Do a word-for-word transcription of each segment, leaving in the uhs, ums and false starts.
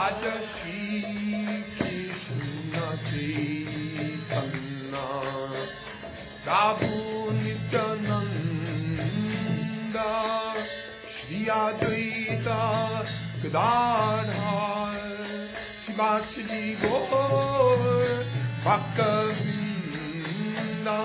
Raja Shri Krishna Chaitanya Prabhu Nityananda Shri Advaita Gadadhar Shivasri Gaur Bhakta-vrinda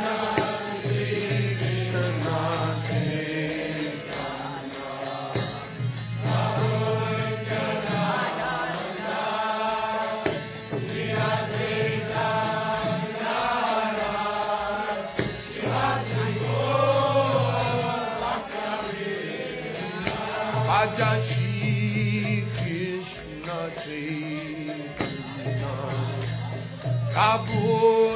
Raja Shri Krishna Chaitanya Prabhu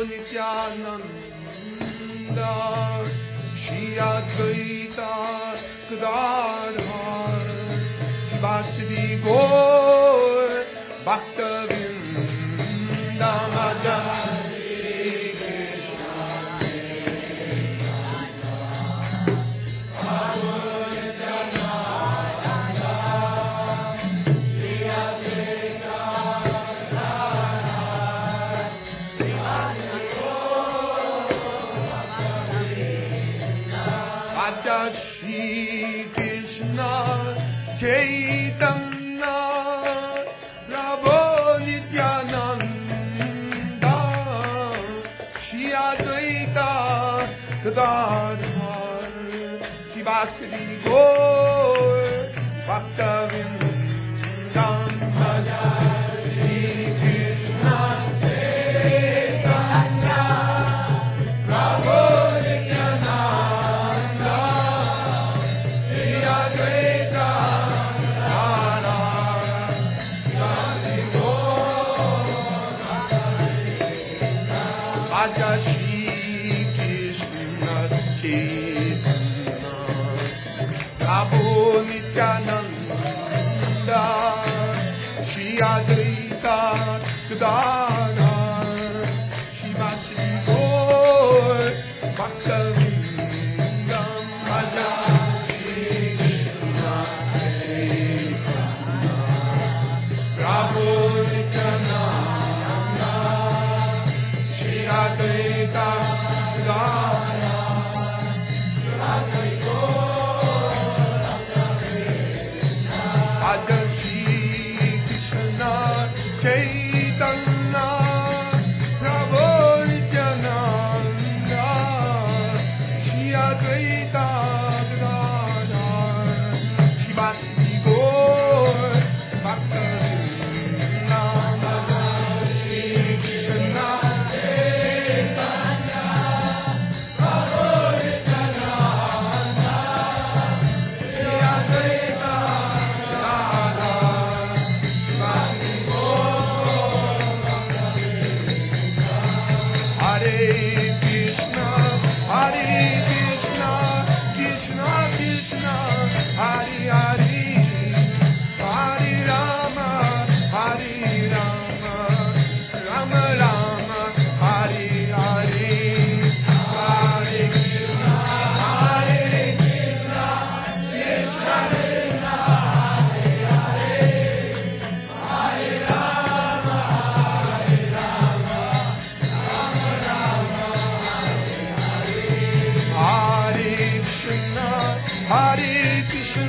Nityananda Shri Advaita Gadadhar Shivasri Gaur Bhakta-vrinda Raja Shri Krishna Chaitanya Prabhu Nityananda Shri Advaita Gadadhar Shivasri Gaur Bhakta-vrinda Raja Shri Krishna Chaitanya Prabhu Raja Shri Krishna Chaitanya Prabhu Nityananda Shri Advaita Gadadhar Shivasri Gaur Bhakta-vrinda Raja Shri Krishna Chaitanya Prabhu Nityananda Advaita Gadadhar Shivasri Gaur Raja Shri Krishna Chaitanya Prabhu Nityananda Shri Advaita Gadadhar Shivasri Gaur Bhakta-vrinda Shri Krishna Hare Krishna